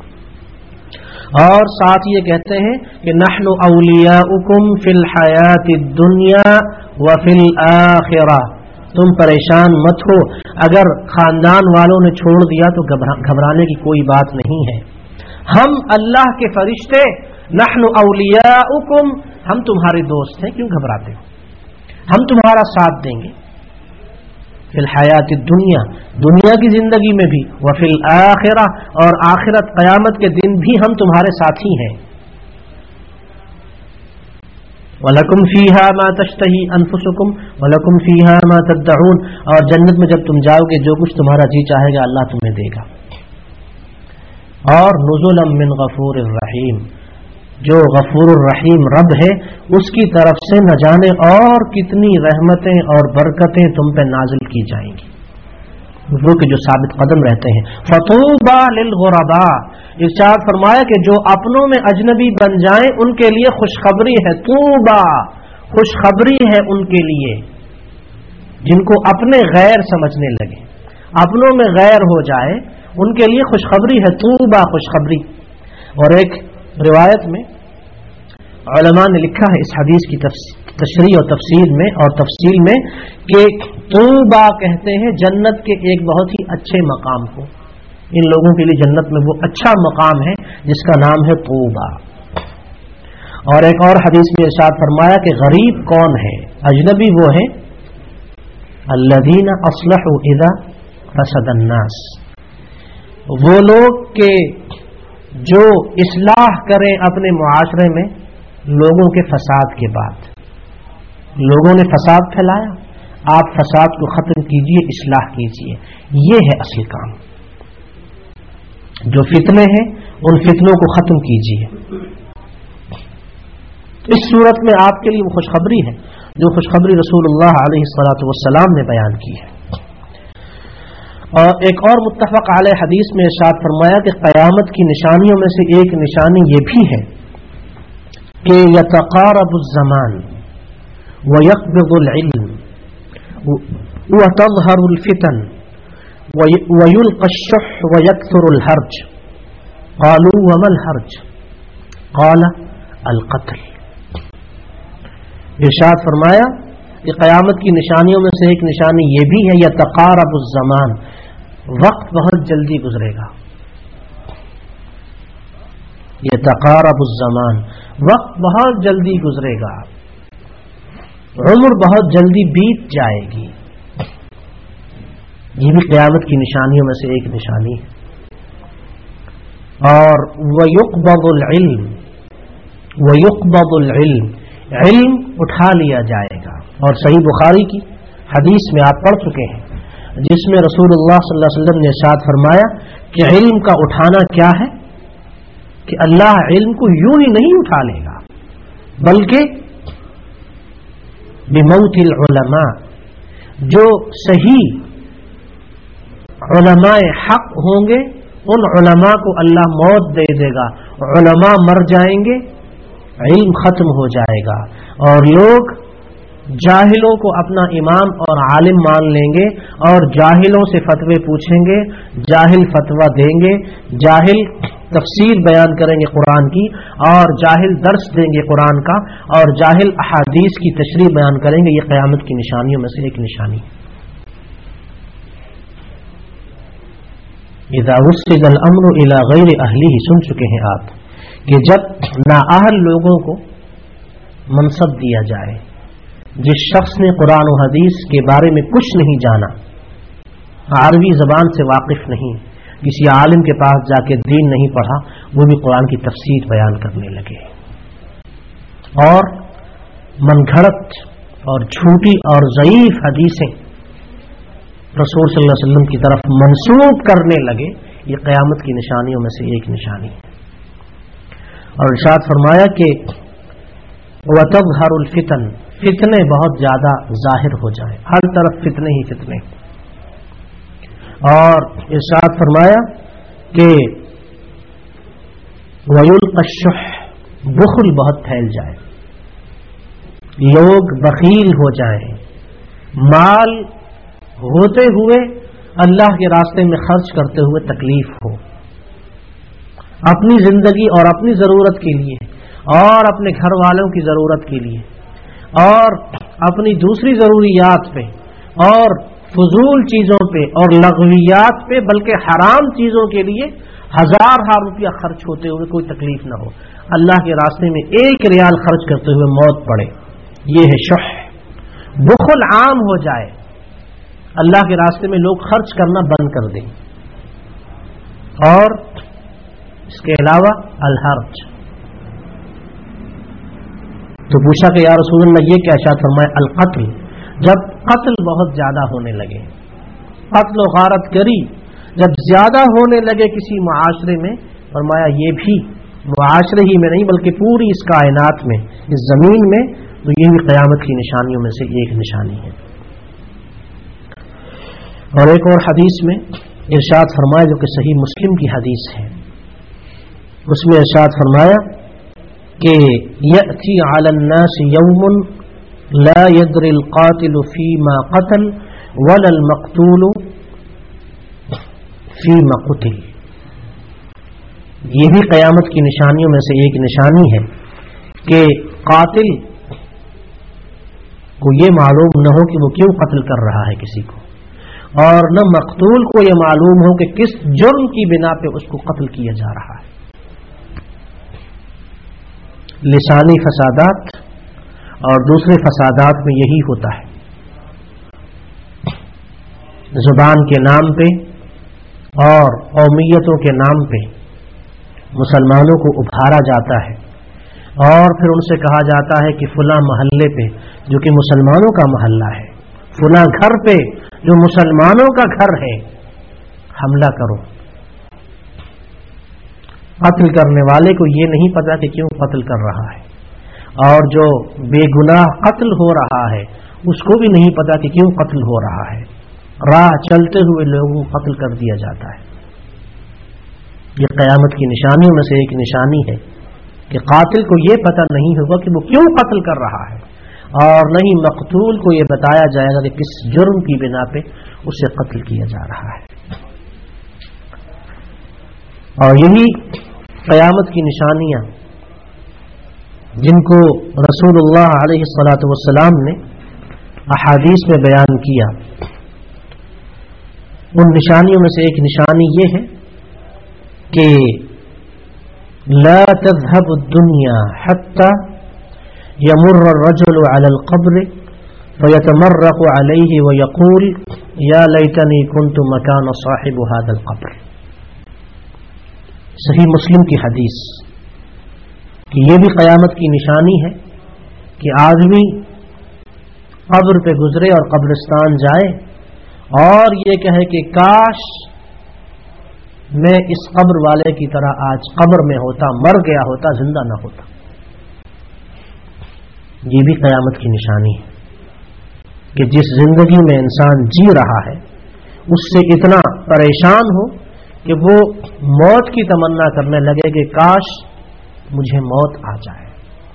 اور ساتھ یہ کہتے ہیں کہ نحن اولیاؤکم فی الحیات الدنیا وفی الآخرہ، تم پریشان مت ہو، اگر خاندان والوں نے چھوڑ دیا تو گھبرانے کی کوئی بات نہیں ہے، ہم اللہ کے فرشتے، نحن اولیاؤکم، ہم تمہارے دوست ہیں، کیوں گھبراتے ہو، ہم تمہارا ساتھ دیں گے، فی الحیات الدنیا، دنیا کی زندگی میں بھی، وفی الآخرہ، اور آخرت قیامت کے دن بھی ہم تمہارے ساتھی ہیں، وَلَكُمْ فِيهَا مَا تَشْتَهِي أَنفُسُكُمْ وَلَكُمْ فِيهَا مَا تَدَّعُونَ، اور جنت میں جب تم جاؤ گے جو کچھ تمہارا جی چاہے گا اللہ تمہیں دے گا، اور نزلا من غفور الرحیم، جو غفور الرحیم رب ہے اس کی طرف سے نہ جانے اور کتنی رحمتیں اور برکتیں تم پہ نازل کی جائیں گی، وہ کہ جو ثابت قدم رہتے ہیں، فطوبى للغرباء، ارشاد فرمایا کہ جو اپنوں میں اجنبی بن جائیں ان کے لیے خوشخبری ہے، طوبى، خوشخبری ہے ان کے لیے جن کو اپنے غیر سمجھنے لگے، اپنوں میں غیر ہو جائے ان کے لیے خوشخبری ہے، طوبى، خوشخبری۔ اور ایک روایت میں علماء نے لکھا ہے اس حدیث کی تشریح اور تفسیر میں اور تفصیل میں کہ طوبى کہتے ہیں جنت کے ایک بہت ہی اچھے مقام کو، ان لوگوں کے لیے جنت میں وہ اچھا مقام ہے جس کا نام ہے طوبى۔ اور ایک اور حدیث میں ارشاد فرمایا کہ غریب کون ہے، اجنبی وہ ہے الذین اصلحوا اذا فسد الناس، وہ لوگ کہ جو اصلاح کریں اپنے معاشرے میں لوگوں کے فساد کے بعد، لوگوں نے فساد پھیلایا، آپ فساد کو ختم کیجئے، اصلاح کیجئے، یہ ہے اصل کام، جو فتنے ہیں ان فتنوں کو ختم کیجئے۔ اس صورت میں آپ کے لیے وہ خوشخبری ہے جو خوشخبری رسول اللہ علیہ الصلوۃ والسلام نے بیان کی ہے۔ اور ایک اور متفق علیہ حدیث میں ارشاد فرمایا کہ قیامت کی نشانیوں میں سے ایک نشانی یہ بھی ہے کہ یتقارب الزمان ویقبض العلم وتظہر الفتن ویلقى الشح ویکثر الحرج، قالوا وما الحرج قال القتل۔ ارشاد فرمایا کہ قیامت کی نشانیوں میں سے ایک نشانی یہ بھی ہے یتقارب الزمان، وقت بہت جلدی گزرے گا، یتقارب الزمان، وقت بہت جلدی گزرے گا، عمر بہت جلدی بیت جائے گی، یہ بھی قیامت کی نشانیوں میں سے ایک نشانی ہے۔ اور وَيُقْبَضُ الْعِلْمُ، وَيُقْبَضُ الْعِلْمُ، علم اٹھا لیا جائے گا، اور صحیح بخاری کی حدیث میں آپ پڑھ چکے ہیں جس میں رسول اللہ صلی اللہ علیہ وسلم نے ارشاد فرمایا کہ علم کا اٹھانا کیا ہے، کہ اللہ علم کو یوں ہی نہیں اٹھا لے گا بلکہ بموت العلماء، جو صحیح علماء حق ہوں گے ان علماء کو اللہ موت دے دے گا، علماء مر جائیں گے، علم ختم ہو جائے گا، اور لوگ جاہلوں کو اپنا امام اور عالم مان لیں گے اور جاہلوں سے فتوے پوچھیں گے، جاہل فتویٰ دیں گے، جاہل تفسیر بیان کریں گے قرآن کی، اور جاہل درس دیں گے قرآن کا، اور جاہل احادیث کی تشریح بیان کریں گے۔ یہ قیامت کی نشانیوں میں سے ایک نشانی ہے۔ اذا وسد الامر الى غیر اہلہ، سن چکے ہیں آپ کہ جب نااہل لوگوں کو منصب دیا جائے، جس شخص نے قرآن و حدیث کے بارے میں کچھ نہیں جانا، عربی زبان سے واقف نہیں، کسی عالم کے پاس جا کے دین نہیں پڑھا، وہ بھی قرآن کی تفسیر بیان کرنے لگے، اور من گھڑت اور جھوٹی اور ضعیف حدیثیں رسول صلی اللہ علیہ وسلم کی طرف منسوب کرنے لگے، یہ قیامت کی نشانیوں میں سے ایک نشانی ہے۔ اور ارشاد فرمایا کہ وَتَظْهَرُ الْفِتَنُ، فتنے بہت زیادہ ظاہر ہو جائیں، ہر طرف فتنے ہی فتنے. اور ارشاد فرمایا کہ وَيُلْقَى الشُّحُّ، بخل بہت پھیل جائے، لوگ بخیل ہو جائیں، مال ہوتے ہوئے اللہ کے راستے میں خرچ کرتے ہوئے تکلیف ہو، اپنی زندگی اور اپنی ضرورت کے لیے اور اپنے گھر والوں کی ضرورت کے لیے اور اپنی دوسری ضروریات پہ اور فضول چیزوں پہ اور لغویات پہ، بلکہ حرام چیزوں کے لیے ہزار ہزار روپیہ خرچ ہوتے ہوئے کوئی تکلیف نہ ہو، اللہ کے راستے میں ایک ریال خرچ کرتے ہوئے موت پڑے. یہ ہے شح. بخل عام ہو جائے، اللہ کے راستے میں لوگ خرچ کرنا بند کر دیں. اور اس کے علاوہ الحرج. تو پوچھا کہ یا رسول اللہ یہ کیا ارشاد فرمائے؟ القتل، جب قتل بہت زیادہ ہونے لگے، قتل و غارت گری جب زیادہ ہونے لگے کسی معاشرے میں، فرمایا یہ بھی معاشرے ہی میں نہیں بلکہ پوری اس کائنات میں، اس زمین میں، تو یہ بھی قیامت کی نشانیوں میں سے ایک نشانی ہے. اور ایک اور حدیث میں ارشاد فرمایا جو کہ صحیح مسلم کی حدیث ہے، اس میں ارشاد فرمایا کہ یأتی علی الناس یوم لا یدری القاتل فیما قتل ولا المقتول فیما قتل. یہ بھی قیامت کی نشانیوں میں سے ایک نشانی ہے کہ قاتل کو یہ معلوم نہ ہو کہ وہ کیوں قتل کر رہا ہے کسی کو، اور نہ مقتول کو یہ معلوم ہو کہ کس جرم کی بنا پہ اس کو قتل کیا جا رہا ہے. لسانی فسادات اور دوسرے فسادات میں یہی ہوتا ہے، زبان کے نام پہ اور قومیتوں کے نام پہ مسلمانوں کو ابھارا جاتا ہے، اور پھر ان سے کہا جاتا ہے کہ فلاں محلے پہ جو کہ مسلمانوں کا محلہ ہے، فلاں گھر پہ جو مسلمانوں کا گھر ہے، حملہ کرو. قتل کرنے والے کو یہ نہیں پتا کہ کیوں قتل کر رہا ہے، اور جو بے گناہ قتل ہو رہا ہے اس کو بھی نہیں پتا کہ کیوں قتل ہو رہا ہے. راہ چلتے ہوئے لوگوں کو قتل کر دیا جاتا ہے. یہ قیامت کی نشانیوں میں سے ایک نشانی ہے کہ قاتل کو یہ پتہ نہیں ہوگا کہ وہ کیوں قتل کر رہا ہے، اور نہ ہی مقتول کو یہ بتایا جائے گا کہ کس جرم کی بنا پہ اسے قتل کیا جا رہا ہے. اور یہی قیامت کی نشانیاں جن کو رسول اللہ علیہ الصلاۃ والسلام نے احادیث میں بیان کیا، ان نشانیوں میں سے ایک نشانی یہ ہے کہ لا تذهب الدنيا حتى يمر الرجل على القبر فيتمرق عليه ويقول يا ليتني كنت مكان صاحب هذا القبر. صحیح مسلم کی حدیث کہ یہ بھی قیامت کی نشانی ہے کہ آدمی قبر پہ گزرے اور قبرستان جائے اور یہ کہے کہ کاش میں اس قبر والے کی طرح آج قبر میں ہوتا، مر گیا ہوتا، زندہ نہ ہوتا. یہ بھی قیامت کی نشانی ہے کہ جس زندگی میں انسان جی رہا ہے اس سے اتنا پریشان ہو کہ وہ موت کی تمنا کرنے لگے کہ کاش مجھے موت آ جائے.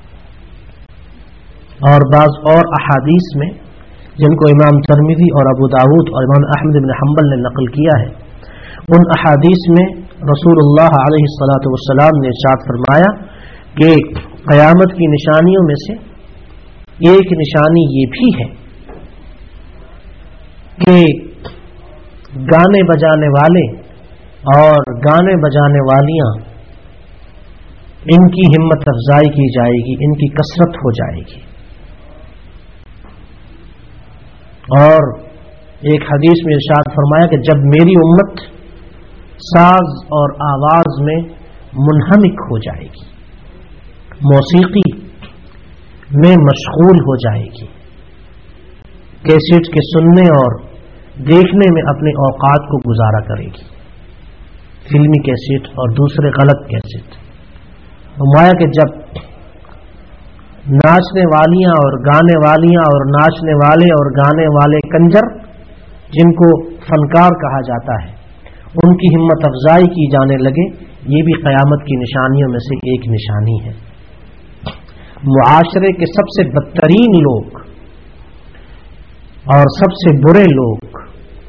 اور بعض اور احادیث میں جن کو امام ترمذی اور ابو داود اور امام احمد بن حنبل نے نقل کیا ہے، ان احادیث میں رسول اللہ علیہ الصلاۃ والسلام نے ارشاد فرمایا کہ قیامت کی نشانیوں میں سے ایک نشانی یہ بھی ہے کہ گانے بجانے والے اور گانے بجانے والیاں، ان کی ہمت افزائی کی جائے گی، ان کی کثرت ہو جائے گی. اور ایک حدیث میں ارشاد فرمایا کہ جب میری امت ساز اور آواز میں منہمک ہو جائے گی، موسیقی میں مشغول ہو جائے گی، کیسٹ کے سننے اور دیکھنے میں اپنے اوقات کو گزارا کرے گی، فلمی کیسٹ اور دوسرے غلط کیسٹ. فرمایا کہ جب ناچنے والیاں اور گانے والیاں اور ناچنے والے اور گانے والے کنجر جن کو فنکار کہا جاتا ہے ان کی ہمت افزائی کی جانے لگے، یہ بھی قیامت کی نشانیوں میں سے ایک نشانی ہے۔ معاشرے کے سب سے بدترین لوگ اور سب سے برے لوگ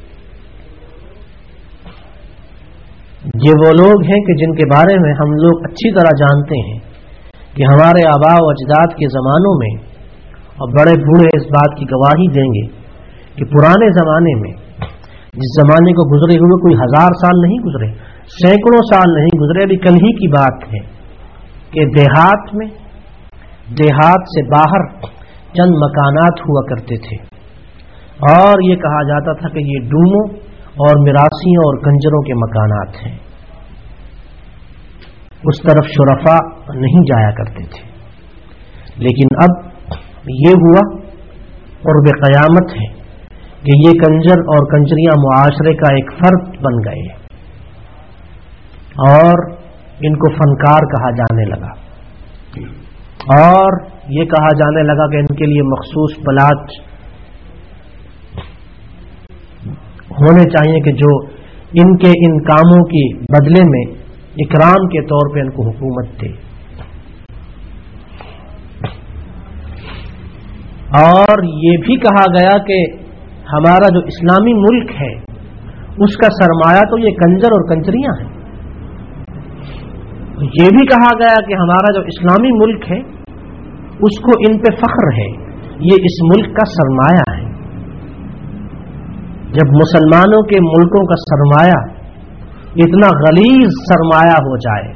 یہ وہ لوگ ہیں کہ جن کے بارے میں ہم لوگ اچھی طرح جانتے ہیں کہ ہمارے آباء و اجداد کے زمانوں میں، اور بڑے بوڑھے اس بات کی گواہی دیں گے کہ پرانے زمانے میں، جس زمانے کو گزرے ہوئے کوئی ہزار سال نہیں گزرے، سینکڑوں سال نہیں گزرے، ابھی کل ہی کی بات ہے کہ دیہات میں دیہات سے باہر چند مکانات ہوا کرتے تھے، اور یہ کہا جاتا تھا کہ یہ ڈوموں اور مراسیوں اور کنجروں کے مکانات ہیں، اس طرف شرفاء نہیں جایا کرتے تھے۔ لیکن اب یہ ہوا قرب قیامت ہے کہ یہ کنجر اور کنجریاں معاشرے کا ایک فرد بن گئے اور ان کو فنکار کہا جانے لگا، اور یہ کہا جانے لگا کہ ان کے لیے مخصوص پلاٹ ہونے چاہیے کہ جو ان کے ان کاموں کی بدلے میں اکرام کے طور پہ ان کو حکومت دے۔ اور یہ بھی کہا گیا کہ ہمارا جو اسلامی ملک ہے اس کا سرمایہ تو یہ کنجر اور کنجریاں ہیں۔ یہ بھی کہا گیا کہ ہمارا جو اسلامی ملک ہے اس کو ان پہ فخر ہے، یہ اس ملک کا سرمایہ ہے۔ جب مسلمانوں کے ملکوں کا سرمایہ اتنا غلیظ سرمایہ ہو جائے،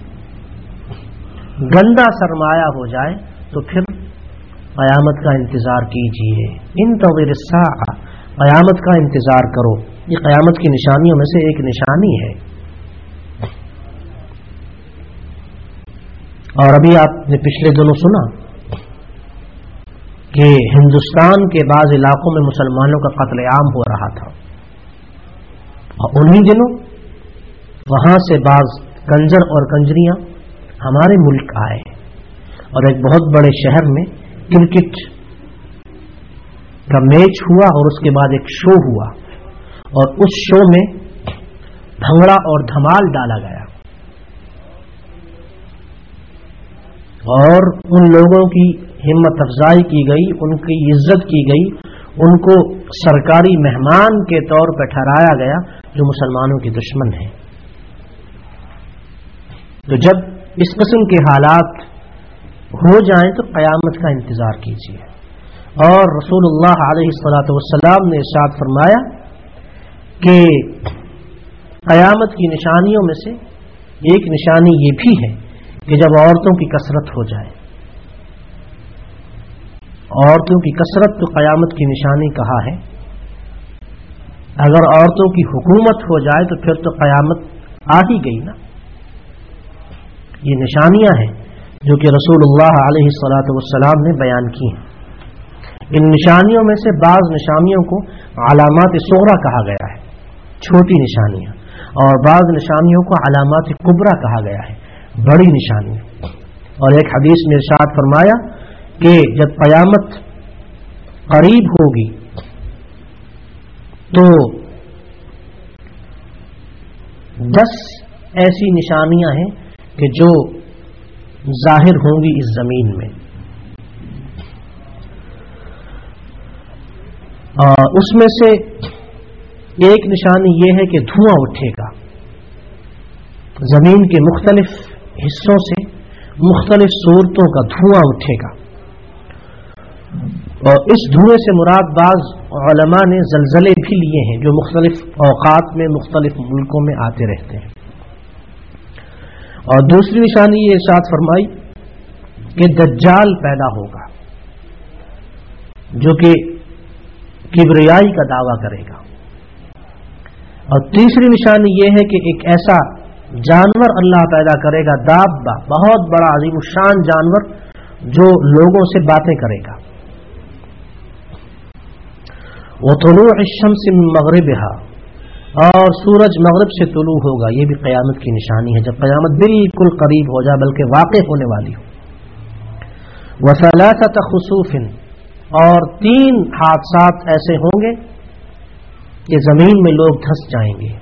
گندا سرمایہ ہو جائے، تو پھر قیامت کا انتظار کیجیے۔ انتظر الساعہ، قیامت کا انتظار کرو، یہ قیامت کی نشانیوں میں سے ایک نشانی ہے۔ اور ابھی آپ نے پچھلے دنوں سنا کہ ہندوستان کے بعض علاقوں میں مسلمانوں کا قتل عام ہو رہا تھا، اور انہی دنوں وہاں سے بعض کنجر اور کنجریاں ہمارے ملک آئے، اور ایک بہت بڑے شہر میں کرکٹ کا میچ ہوا، اور اس کے بعد ایک شو ہوا، اور اس شو میں بھنگڑا اور دھمال ڈالا گیا، اور ان لوگوں کی ہمت افزائی کی گئی، ان کی عزت کی گئی، ان کو سرکاری مہمان کے طور پر ٹھہرایا گیا جو مسلمانوں کے دشمن ہیں۔ تو جب اس قسم کے حالات ہو جائیں تو قیامت کا انتظار کیجیے۔ اور رسول اللہ علیہ الصلوۃ والسلام نے ارشاد فرمایا کہ قیامت کی نشانیوں میں سے ایک نشانی یہ بھی ہے کہ جب عورتوں کی کثرت ہو جائے، عورتوں کی کثرت تو قیامت کی نشانی کہا ہے، اگر عورتوں کی حکومت ہو جائے تو پھر تو قیامت آ ہی گئی نا۔ یہ نشانیاں ہیں جو کہ رسول اللہ علیہ الصلوۃ والسلام نے بیان کی ہیں۔ ان نشانیوں میں سے بعض نشانیوں کو علامات صغریٰ کہا گیا ہے، چھوٹی نشانیاں، اور بعض نشانیوں کو علامات کبریٰ کہا گیا ہے، بڑی نشانی۔ اور ایک حدیث میں ارشاد فرمایا کہ جب قیامت قریب ہوگی تو دس ایسی نشانیاں ہیں کہ جو ظاہر ہوں گی اس زمین میں، اور اس میں سے ایک نشانی یہ ہے کہ دھواں اٹھے گا، زمین کے مختلف حصوں سے مختلف صورتوں کا دھواں اٹھے گا، اور اس دھوئیں سے مراد بعض علماء نے زلزلے بھی لیے ہیں جو مختلف اوقات میں مختلف ملکوں میں آتے رہتے ہیں۔ اور دوسری نشانی یہ ارشاد فرمائی کہ دجال پیدا ہوگا جو کہ کبریائی کا دعویٰ کرے گا، اور تیسری نشانی یہ ہے کہ ایک ایسا جانور اللہ پیدا کرے گا، دابہ، بہت بڑا عظیم الشان جانور جو لوگوں سے باتیں کرے گا۔ وطلوع الشمس من مغربها، اور سورج مغرب سے طلوع ہوگا، یہ بھی قیامت کی نشانی ہے، جب قیامت بالکل قریب ہو جائے بلکہ واقع ہونے والی ہو۔ وثلاثة خسوف، اور تین حادثات ایسے ہوں گے کہ زمین میں لوگ دھس جائیں گے.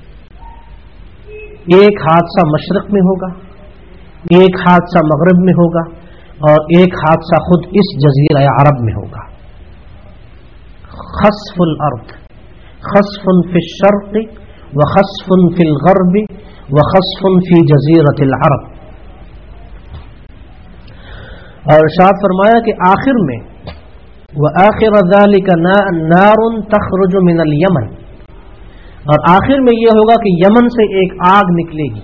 ایک حادثہ مشرق میں ہوگا، ایک حادثہ مغرب میں ہوگا، اور ایک حادثہ خود اس جزیرہ عرب میں ہوگا. خسف الارض، خسف فی الشرق وخسف فی الغرب وخسف فی جزیرۃ العرب. اور ارشاد فرمایا کہ آخر میں وآخر ذلك نار تخرج من الیمن، اور آخر میں یہ ہوگا کہ یمن سے ایک آگ نکلے گی.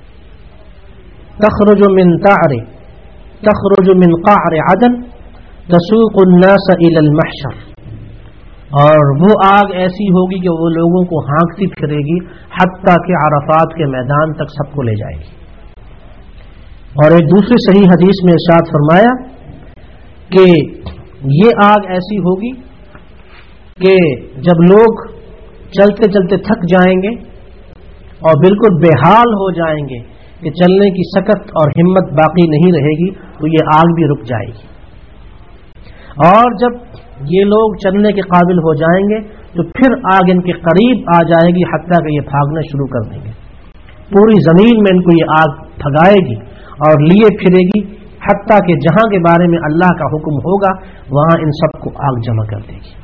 تخرج من تعر تخرج من قعر عدن تسوق الناس الى المحشر، اور وہ آگ ایسی ہوگی کہ وہ لوگوں کو ہانکتی پھرے گی حتیٰ کہ عرفات کے میدان تک سب کو لے جائے گی. اور ایک دوسری صحیح حدیث میں ارشاد فرمایا کہ یہ آگ ایسی ہوگی کہ جب لوگ چلتے چلتے تھک جائیں گے اور بالکل بے حال ہو جائیں گے کہ چلنے کی سکت اور ہمت باقی نہیں رہے گی، تو یہ آگ بھی رک جائے گی. اور جب یہ لوگ چلنے کے قابل ہو جائیں گے تو پھر آگ ان کے قریب آ جائے گی حتیٰ کہ یہ بھاگنا شروع کر دیں گے. پوری زمین میں ان کو یہ آگ بھگائے گی اور لیے پھرے گی حتیٰ کہ جہاں کے بارے میں اللہ کا حکم ہوگا وہاں ان سب کو آگ جمع کر دے گی.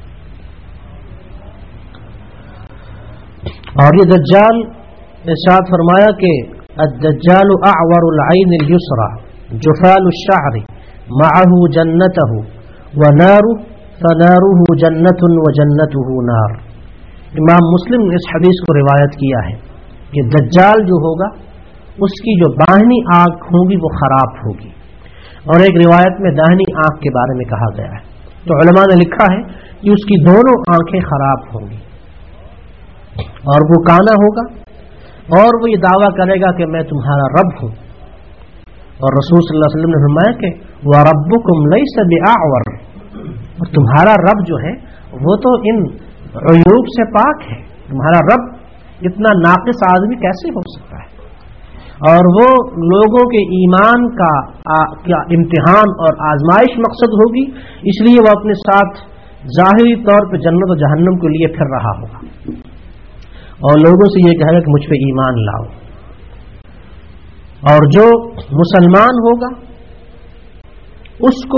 اور یہ دجال ارشاد فرمایا کہ الدجال اعور العین اليسرى جفال الشعر معه جنته ونار فناره جنة وجنته نار. امام مسلم نے اس حدیث کو روایت کیا ہے کہ دجال جو ہوگا اس کی جو بائیں آنکھ ہوگی وہ خراب ہوگی، اور ایک روایت میں داہنی آنکھ کے بارے میں کہا گیا ہے. تو علماء نے لکھا ہے کہ اس کی دونوں آنکھیں خراب ہوں گی اور وہ کانا ہوگا، اور وہ یہ دعویٰ کرے گا کہ میں تمہارا رب ہوں. اور رسول صلی اللہ علیہ وسلم نے فرمایا کہ وَرَبُّكُمْ لَيْسَ بِأَعْوَرٍ، اور تمہارا رب جو ہے وہ تو ان عیوب سے پاک ہے. تمہارا رب اتنا ناقص آدمی کیسے ہو سکتا ہے؟ اور وہ لوگوں کے ایمان کا امتحان اور آزمائش مقصد ہوگی، اس لیے وہ اپنے ساتھ ظاہری طور پہ جنت و جہنم کو لیے پھر رہا ہوگا اور لوگوں سے یہ کہے گا کہ مجھ پہ ایمان لاؤ. اور جو مسلمان ہوگا اس کو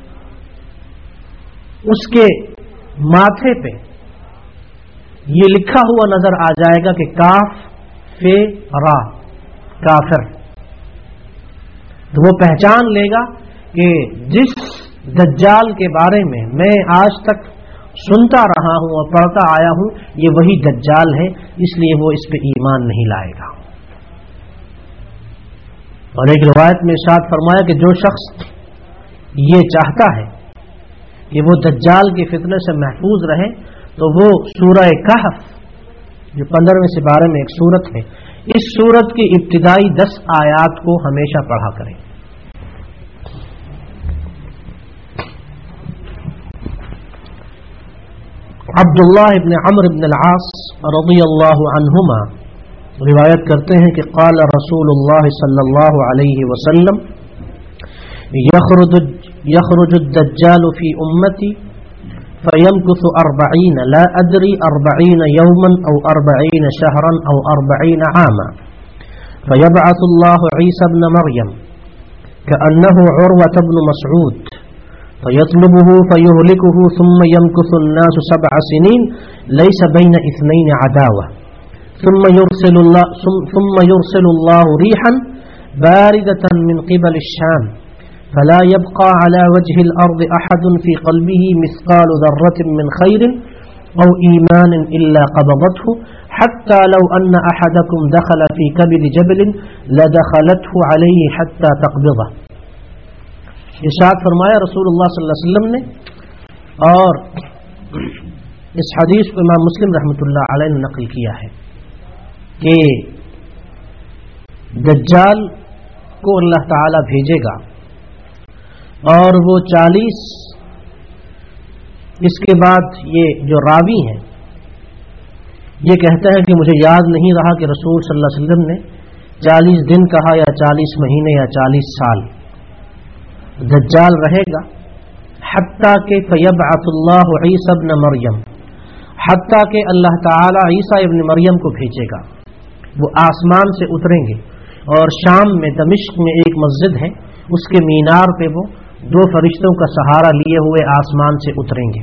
اس کے ماتھے پہ یہ لکھا ہوا نظر آ جائے گا کہ کاف فے را، کافر. تو وہ پہچان لے گا کہ جس دجال کے بارے میں میں آج تک سنتا رہا ہوں اور پڑھتا آیا ہوں یہ وہی دجال ہے، اس لیے وہ اس پہ ایمان نہیں لائے گا. اور ایک روایت میں ارشاد فرمایا کہ جو شخص یہ چاہتا ہے کہ وہ دجال کے فتنے سے محفوظ رہے تو وہ سورہ کہف جو پندرہویں سپارے میں ایک سورت ہے، اس سورت کی ابتدائی دس آیات کو ہمیشہ پڑھا کریں. عبداللہ ابن عمرو ابن العاص رضی اللہ عنہما روایت کرتے ہیں کہ قال رسول اللہ صلی اللہ علیہ وسلم یخرج یخرج الدجال فی امتی فيمكث أربعين لا أدري أربعين يوما أو أربعين شهرا أو أربعين عاما فيبعث الله عيسى بن مريم كأنه عروة بن مسعود فيطلبه فيهلكه ثم يمكث الناس سبع سنين ليس بين اثنين عداوة ثم يرسل الله ثم يرسل الله ريحا باردة من قبل الشام فلا يبقى على وجه الأرض أحد في قلبه مثقال ذرة من خير أو إيمان إلا قبضته حتى لو أن أحدكم دخل في كبد جبل لدخلته عليه حتى تقبضه. ارشاد فرمایا رسول اللہ صلی اللہ علیہ وسلم نے، اور اس حدیث کو امام مسلم رحمۃ اللہ علیہ نے نقل کیا ہے کہ دجال کو اللہ تعالی بھیجے گا اور وہ چالیس، اس کے بعد یہ جو راوی ہیں یہ کہتا ہے کہ مجھے یاد نہیں رہا کہ رسول صلی اللہ علیہ وسلم نے چالیس دن کہا یا چالیس مہینے یا چالیس سال، दज्जाल रहेगा हत्ता के फयबअतुल्लाहु ईसा इब्न मरियम, हत्ता के अल्लाह ताला ईसा इब्न मरियम को भेजेगा। वो आसमान से उतरेंगे और शाम में दमिश्क में एक मस्जिद है, उसके मीनार पे वो दो फरिश्तों का सहारा लिए हुए आसमान से उतरेंगे।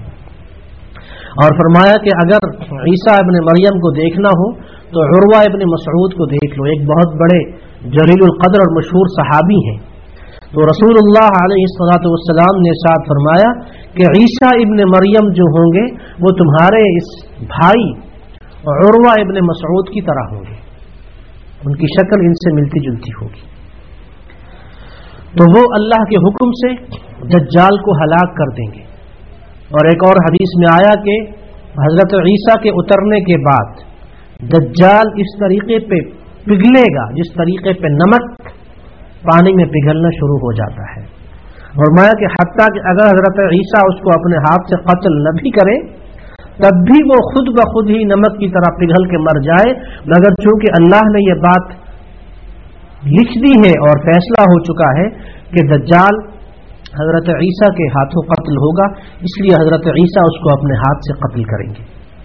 और फरमाया कि अगर ईसा इब्न मरियम को देखना हो तो उर्वा इब्न मसऊद को देख लो, एक बहुत बड़े जलीलुल क़द्र और मशहूर सहाबी हैं। तो रसूलुल्लाह अलैहिस्सलातु वस्सलाम ने इरशाद फरमाया कि ईसा इब्न मरियम जो होंगे वो तुम्हारे इस भाई उर्वा इब्न मसऊद की तरह होंगे, उनकी शक्ल इनसे मिलती जुलती होगी। तो वो अल्लाह के हुक्म से दज्जाल को हलाक कर देंगे। और एक और हदीस में आया कि हजरत ईसा के उतरने के बाद दज्जाल इस तरीके पे पिघलेगा जिस तरीके पे नमक पानी में पिघलना शुरू हो जाता है। और माया कि हत्ता कि अगर हजरत ईसा उसको अपने हाथ से कत्ल न भी करे तब भी वो खुद ब खुद ही नमक की तरह पिघल के मर जाए, मगर चूंकि अल्लाह ने यह बात लिख दी है और फैसला हो चुका है कि दज्जाल हजरत ईसा के हाथों कत्ल होगा, इसलिए हजरत ईसा उसको अपने हाथ से कत्ल करेंगे।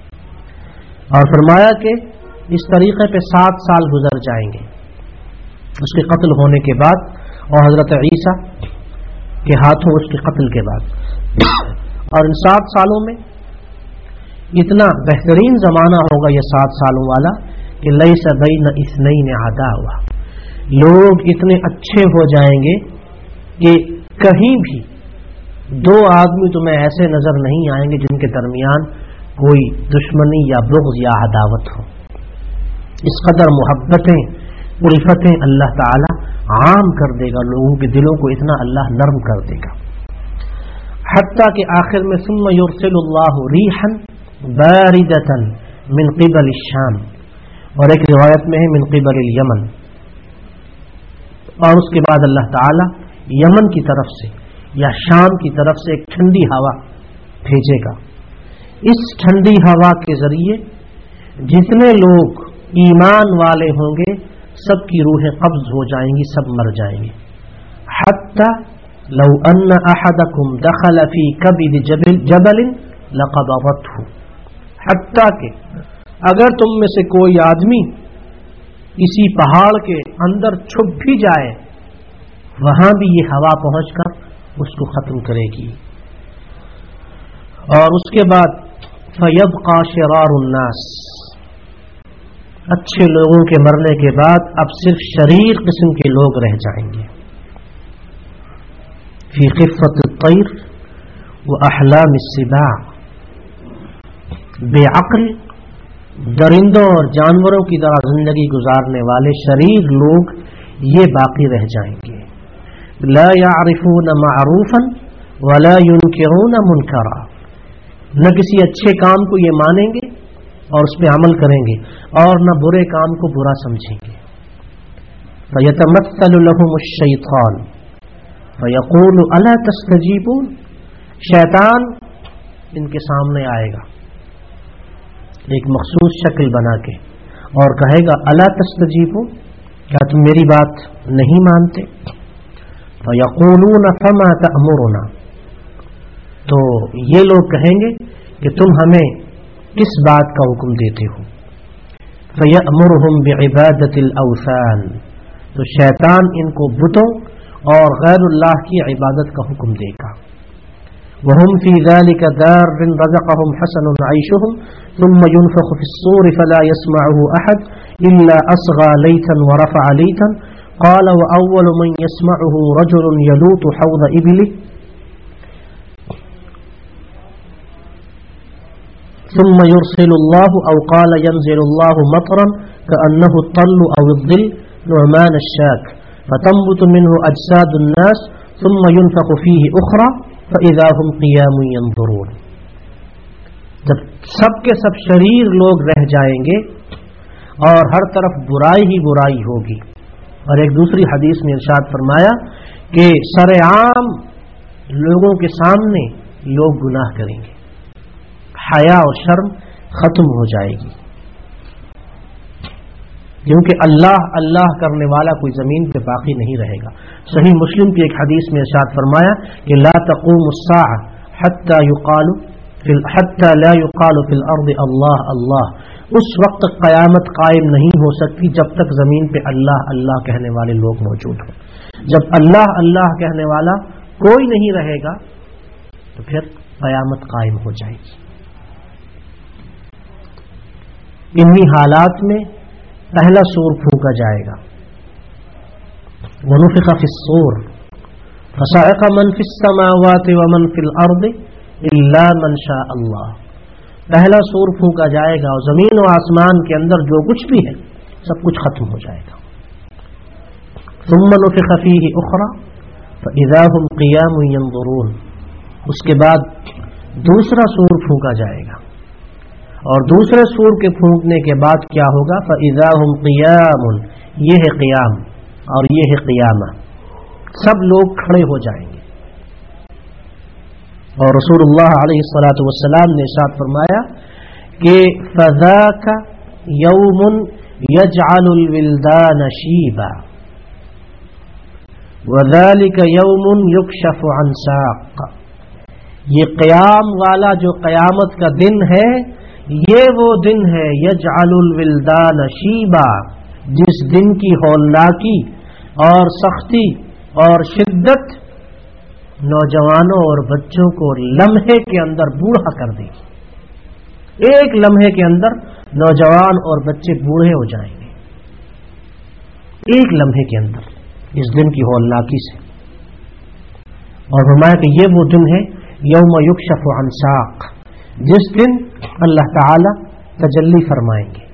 और फरमाया कि इस तरीके पे सात साल गुजर जाएंगे उसके कत्ल होने के बाद और हजरत ईसा के हाथों उसके कत्ल के बाद। और इन सात सालों में इतना बेहतरीन जमाना होगा यह सात सालों वाला कि लैसा बैन इस्नैन अदावा, लोग इतने अच्छे हो जाएंगे कि कहीं भी दो आदमी तुम्हें ऐसे नजर नहीं आएंगे जिनके दरमियान कोई दुश्मनी या बुग़्ज़ या अदावत हो। इस कदर मोहब्बतें उल्फतें अल्लाह ताला आम कर देगा, लोगों के दिलों को इतना अल्लाह नर्म कर देगा। हत्ता के आखिर में सुम्मा युरसिलुल्लाहु रीहन बारिदतन मिन क़िबल शाम, और एक रिवायत में है मिन क़िबल यमन, और उसके बाद अल्लाह ताला यमन की तरफ से या शाम की तरफ से एक ठंडी हवा भेजेगा। इस ठंडी हवा के जरिए जितने लोग ईमान वाले होंगे सबकी रूहें कब्ज हो जाएंगी, सब मर जाएंगे। हत्ता लौ अन्न अहदकुम दखल फी कबिद जबलिन लक़बदतहु, हत्ता के अगर तुम में से कोई आदमी किसी पहाड़ के अंदर छुप भी जाए वहां भी ये हवा पहुंचकर उसको खत्म करेगी। और उसके बाद फयबका शिरारुन्नास, अच्छे लोगों के मरने के बाद अब सिर्फ शरीर किस्म के लोग रह जाएंगे। फी खिफ़त अत्तैर व अहलाम अस्सिबा, बेअक्ल दरिंदों और जानवरों की तरह जिंदगी गुजारने वाले शरीर लोग ये बाकी रह जाएंगे। ला यारिफून मारूफन वला युनकिरून मुनकरा, न किसी अच्छे काम को ये मानेंगे और उस पर अमल करेंगे और न बुरे काम को बुरा समझेंगे। फयतमत्तलु लहुमुश्शैतान फयक़ूलु अला तस्तजीबून, शैतान इनके सामने आएगा एक मखसूस शक्ल बना के और कहेगा अला तस्तजीबून, क्या तुम मेरी बात नहीं मानते? फयक़ूलून फमा तअमुरुना, तो ये लोग कहेंगे कि तुम हमें किस बात का हुक्म देते हो? फयअमुरुहुम बिइबादतिल अवसान, तो शैतान इनको बुतों और गैरुल्लाह की इबादत का हुक्म देगा। वहुम फी ज़ालिका दार्रिन रज़क़हुम हसनुन ऐशुहुम सुम्मा युनफ़ख़ु फ़िस्सूर फ़ला यस्मअहु अहद इल्ला असग़ा लैतन व रफ़अ लैतन क़ाल व अव्वलु मन यस्मअहु रजुलन यलूतु हौज़ इब्लिhi सुम्मा युरसिलुल्लाहु अव क़ाल यंज़िलुल्लाहु मतरन कअन्नहु अत्तल्लु अव अद्दिल नुअमान अश्शाक फतंबुतु मिन्हु अजसादुन नास सुम्मा युनफ़ख़ु फ़ीहि उख़रा फ़इज़ा हुम क़ियामुन यंज़ुरून। जब सब के सब शरीर लोग रह जाएंगे और हर तरफ बुराई ही बुराई होगी। और एक दूसरी हदीस में इरशाद फरमाया कि सरेआम लोगों के सामने लोग गुनाह करेंगे, हया और शर्म खत्म हो जाएगी। کیونکہ اللہ اللہ کرنے والا کوئی زمین پہ باقی نہیں رہے گا۔ صحیح مسلم کی ایک حدیث میں ارشاد فرمایا کہ لا تقوم الساعة حتى يقال حتى لا يقال في الارض اللہ اللہ، اس وقت تک قیامت قائم نہیں ہو سکتی جب تک زمین پہ اللہ اللہ کہنے والے لوگ موجود ہوں۔ جب اللہ اللہ کہنے والا کوئی نہیں رہے گا تو پھر قیامت قائم ہو جائے گی۔ انہی حالات میں پہلا سور پھونکا جائے گا، وَنُفِخَ فِي الصُّورِ فَصَعِقَ مَنْ فِي السَّمَاوَاتِ وَمَنْ فِي الْأَرْضِ إِلَّا مَنْ شَاءَ اللَّهُ، پہلا سور پھونکا جائے گا اور زمین و آسمان کے اندر جو کچھ بھی ہے سب کچھ ختم ہو جائے گا۔ ثُمَّ نُفِخَ فِيهِ أُخْرَى فَإِذَا هُمْ قِيَامٌ يَنظُرُونَ، اس کے بعد دوسرا سور پھونکا جائے گا، اور دوسرے سور کے پھونکنے کے بعد کیا ہوگا؟ فَإِذَا هُمْ قِيَامٌ، یہ ہے قیام اور یہ ہے قیامہ، سب لوگ کھڑے ہو جائیں گے۔ اور رسول اللہ علیہ الصلاۃ والسلام نے ارشاد فرمایا کہ فَذَاكَ يَوْمٌ يَجْعَلُ الْوِلْدَانَ شِيبًا وَذَلِكَ يَوْمٌ يُكْشَفُ عَنْ سَاقٍ، یہ قیام والا جو قیامت کا دن ہے یہ وہ دن ہے یجعل الولدان شیبا، جس دن کی ہولناکی اور سختی اور شدت نوجوانوں اور بچوں کو لمحے کے اندر بوڑھا کر دے گی۔ ایک لمحے کے اندر نوجوان اور بچے بوڑھے ہو جائیں گے، ایک لمحے کے اندر اس دن کی ہولناکی سے۔ اور فرمایا کہ یہ وہ دن ہے یوم یکشف عن ساق، جس دن اللہ تعالی تجلی فرمائیں گے،